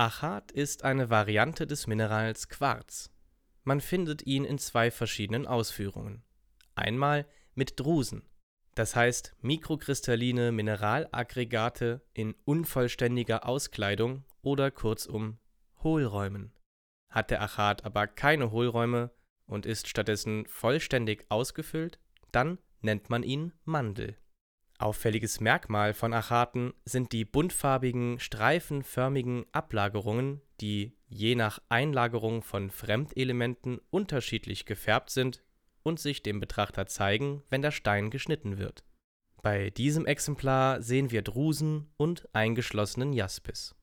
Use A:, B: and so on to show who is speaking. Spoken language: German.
A: Achat ist eine Variante des Minerals Quarz. Man findet ihn in zwei verschiedenen Ausführungen. Einmal mit Drusen, das heißt mikrokristalline Mineralaggregate in unvollständiger Auskleidung oder kurzum Hohlräumen. Hat der Achat aber keine Hohlräume und ist stattdessen vollständig ausgefüllt, dann nennt man ihn Mandel. Auffälliges Merkmal von Achaten sind die buntfarbigen, streifenförmigen Ablagerungen, die je nach Einlagerung von Fremdelementen unterschiedlich gefärbt sind und sich dem Betrachter zeigen, wenn der Stein geschnitten wird. Bei diesem Exemplar sehen wir Drusen und eingeschlossenen Jaspis.